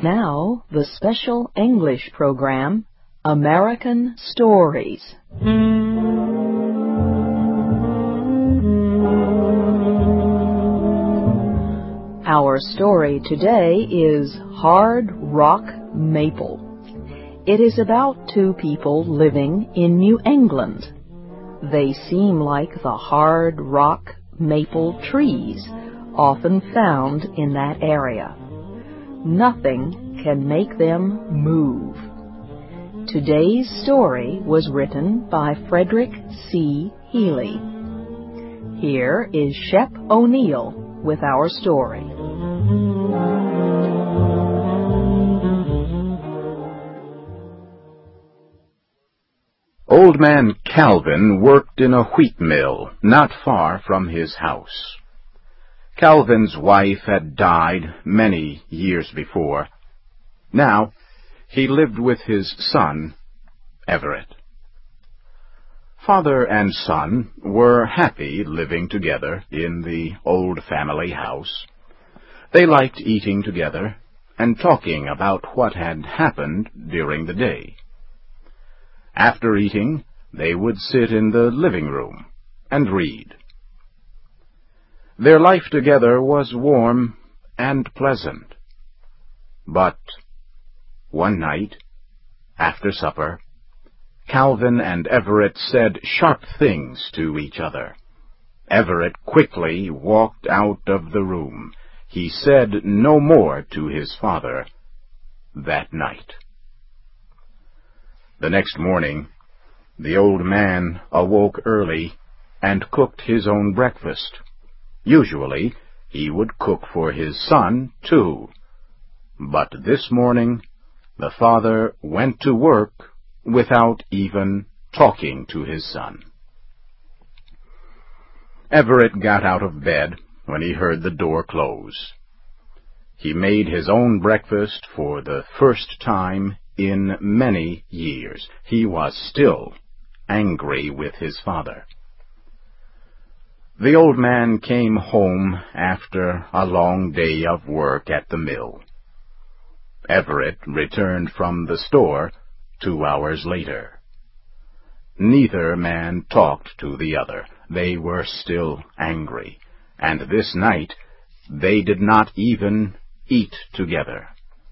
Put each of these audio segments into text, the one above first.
Now, the special English program, American Stories. Our story today is Hard Rock Maple. It is about two people living in New England. They seem like the hard rock maple trees often found in that area. Nothing can make them move. Today's story was written by Frederick C. Healy. Here is Shep O'Neill with our story. Old man Calvin worked in a wheat mill not far from his house. Calvin's wife had died many years before. Now he lived with his son, Everett. Father and son were happy living together in the old family house. They liked eating together and talking about what had happened during the day. After eating, they would sit in the living room and read. Their life together was warm and pleasant. But one night, after supper, Calvin and Everett said sharp things to each other. Everett quickly walked out of the room. He said no more to his father that night. The next morning, the old man awoke early and cooked his own breakfast. Usually, he would cook for his son, too. But this morning, the father went to work without even talking to his son. Everett got out of bed when he heard the door close. He made his own breakfast for the first time in many years. He was still angry with his father. The old man came home after a long day of work at the mill. Everett returned from the store 2 hours later. Neither man talked to the other. They were still angry, and this night they did not even eat together.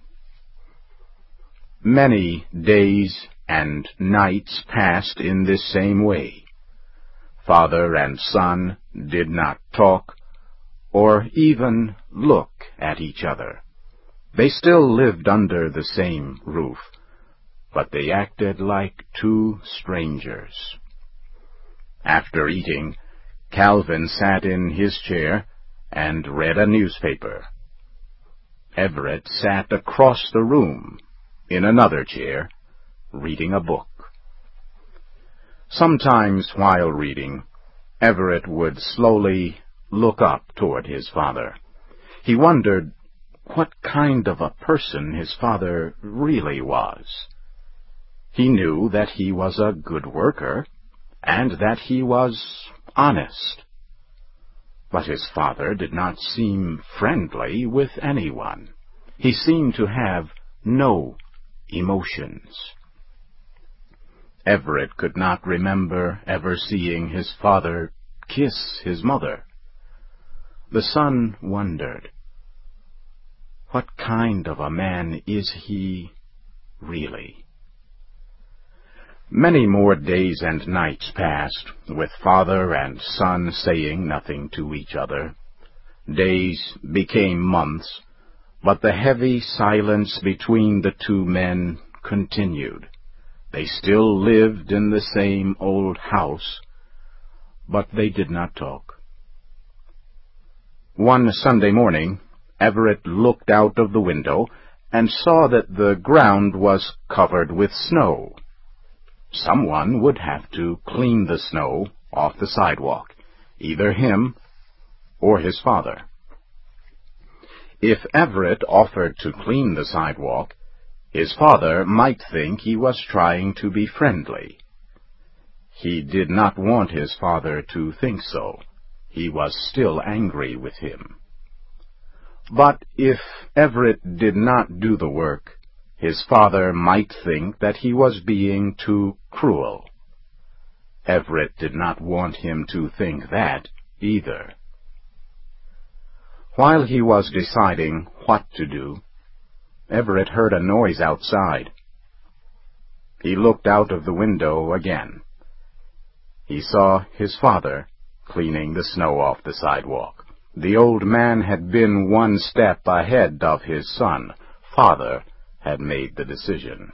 Many days and nights passed in this same way. Father and son did not talk or even look at each other. They still lived under the same roof, but they acted like two strangers. After eating, Calvin sat in his chair and read a newspaper. Everett sat across the room in another chair, reading a book. Sometimes while reading, Everett would slowly look up toward his father. He wondered what kind of a person his father really was. He knew that he was a good worker, and that he was honest. But his father did not seem friendly with anyone. He seemed to have no emotions. Everett could not remember ever seeing his father kiss his mother. The son wondered, what kind of a man is he really? Many more days and nights passed, with father and son saying nothing to each other. Days became months, but the heavy silence between the two men continued. They still lived in the same old house, but they did not talk. One Sunday morning, Everett looked out of the window and saw that the ground was covered with snow. Someone would have to clean the snow off the sidewalk, either him or his father. If Everett offered to clean the sidewalk, his father might think he was trying to be friendly. He did not want his father to think so. He was still angry with him. But if Everett did not do the work, his father might think that he was being too cruel. Everett did not want him to think that either. While he was deciding what to do, Everett heard a noise outside. He looked out of the window again. He saw his father cleaning the snow off the sidewalk. The old man had been one step ahead of his son. Father had made the decision.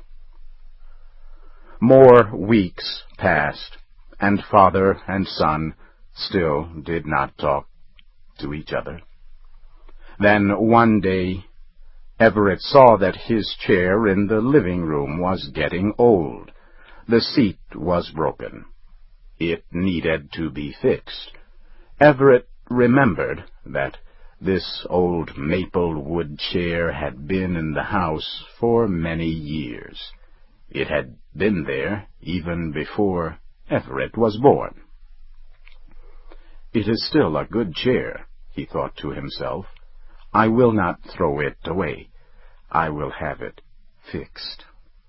More weeks passed, and father and son still did not talk to each other. Then one day, Everett saw that his chair in the living room was getting old. The seat was broken. It needed to be fixed. Everett remembered that this old maple wood chair had been in the house for many years. It had been there even before Everett was born. "It is still a good chair," he thought to himself. "I will not throw it away. I will have it fixed."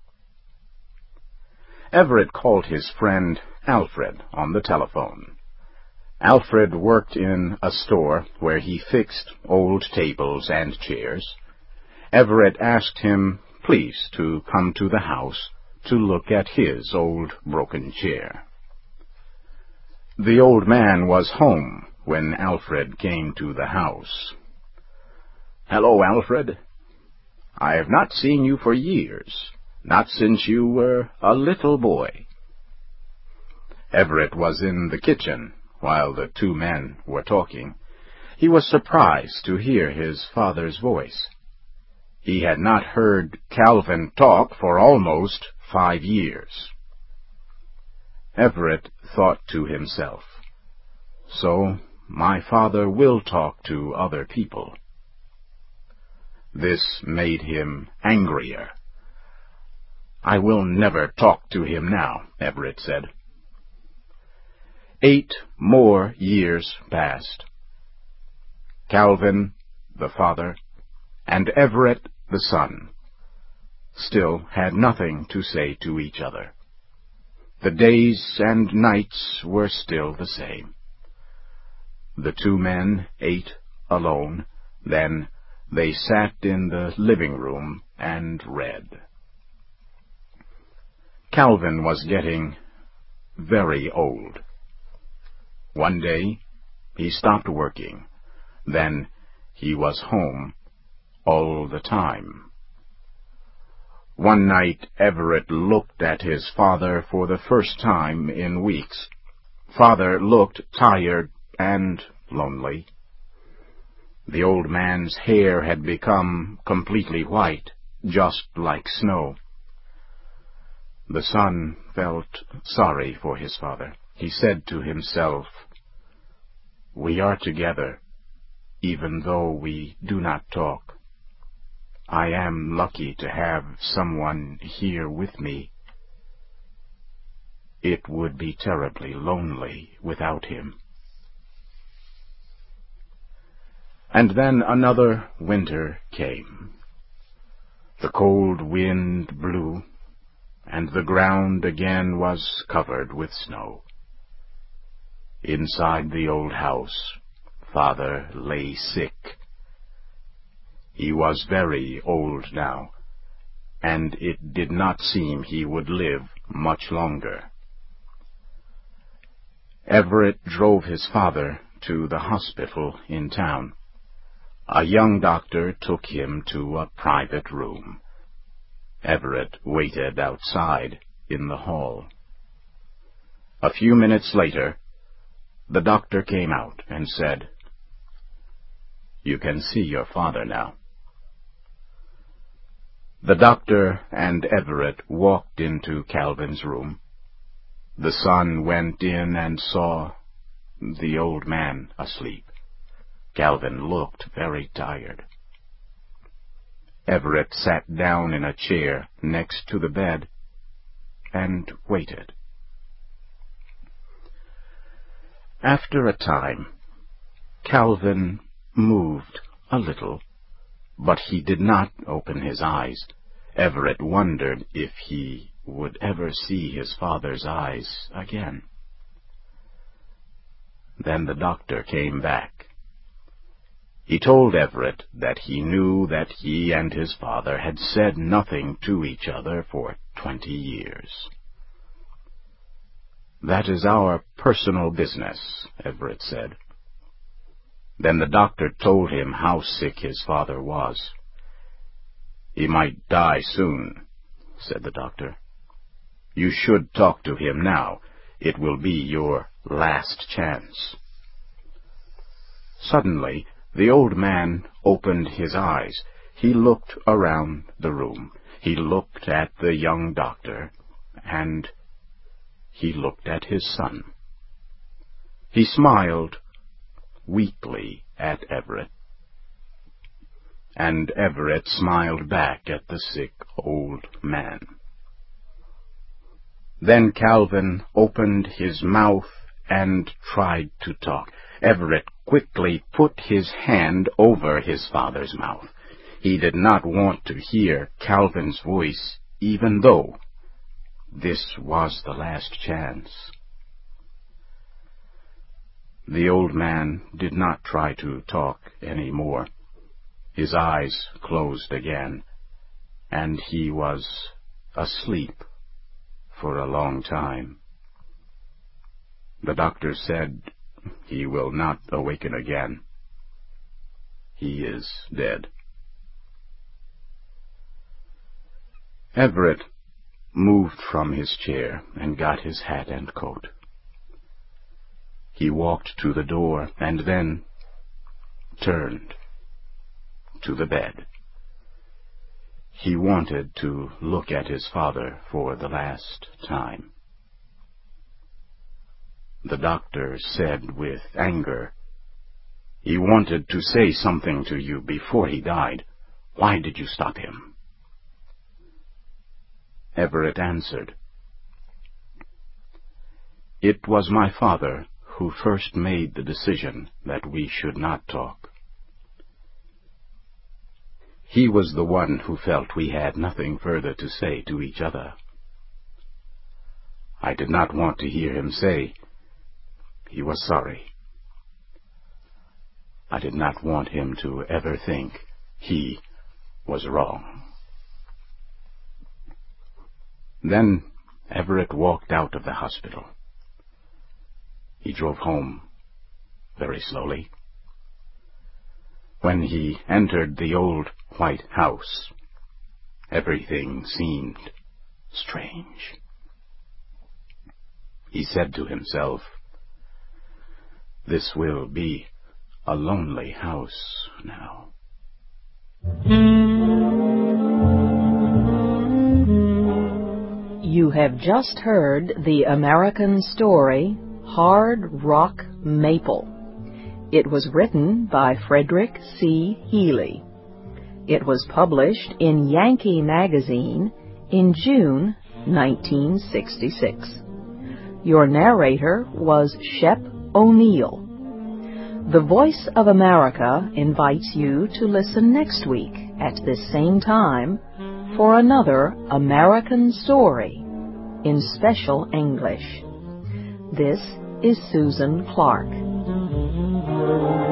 Everett called his friend Alfred on the telephone. Alfred worked in a store where he fixed old tables and chairs. Everett asked him please to come to the house to look at his old broken chair. The old man was home when Alfred came to the house. "Hello, Alfred. I have not seen you for years, not since you were a little boy." Everett was in the kitchen while the two men were talking. He was surprised to hear his father's voice. He had not heard Calvin talk for almost 5 years. Everett thought to himself, "So my father will talk to other people." This made him angrier. "I will never talk to him now," Everett said. 8 more years passed. Calvin, the father, and Everett, the son, still had nothing to say to each other. The days and nights were still the same. The two men ate alone, then they sat in the living room and read. Calvin was getting very old. One day he stopped working. Then he was home all the time. One night Everett looked at his father for the first time in weeks. Father looked tired and lonely. The old man's hair had become completely white, just like snow. The son felt sorry for his father. He said to himself, "We are together, even though we do not talk. I am lucky to have someone here with me. It would be terribly lonely without him." And then another winter came. The cold wind blew, and the ground again was covered with snow. Inside the old house, Father lay sick. He was very old now, and it did not seem he would live much longer. Everett drove his father to the hospital in town. A young doctor took him to a private room. Everett waited outside in the hall. A few minutes later, the doctor came out and said, "You can see your father now." The doctor and Everett walked into Calvin's room. The son went in and saw the old man asleep. Calvin looked very tired. Everett sat down in a chair next to the bed and waited. After a time, Calvin moved a little but he did not open his eyes. Everett wondered if he would ever see his father's eyes again. Then the doctor came back. He told Everett that he knew that he and his father had said nothing to each other for 20 years. "That is our personal business," Everett said. Then the doctor told him how sick his father was. "He might die soon," said the doctor. "You should talk to him now. It will be your last chance." Suddenly, the old man opened his eyes. He looked around the room. He looked at the young doctor, and he looked at his son. He smiled weakly at Everett, and Everett smiled back at the sick old man. Then Calvin opened his mouth and tried to talk. Everett quickly put his hand over his father's mouth. He did not want to hear Calvin's voice, even though this was the last chance. The old man did not try to talk any more. His eyes closed again, and he was asleep for a long time. The doctor said, "He will not awaken again. He is dead." Everett moved from his chair and got his hat and coat. He walked to the door and then turned to the bed. He wanted to look at his father for the last time. The doctor said with anger, "He wanted to say something to you before he died. Why did you stop him?" Everett answered, "It was my father who first made the decision that we should not talk. He was the one who felt we had nothing further to say to each other. I did not want to hear him say he was sorry. I did not want him to ever think he was wrong." Then Everett walked out of the hospital. He drove home very slowly. When he entered the old white house, everything seemed strange. He said to himself, "This will be a lonely house now." You have just heard the American story, Hard Rock Maple. It was written by Frederick C. Healy. It was published in Yankee Magazine in June 1966. Your narrator was Shep O'Neill. The Voice of America invites you to listen next week at this same time for another American story in special English. This is Susan Clark.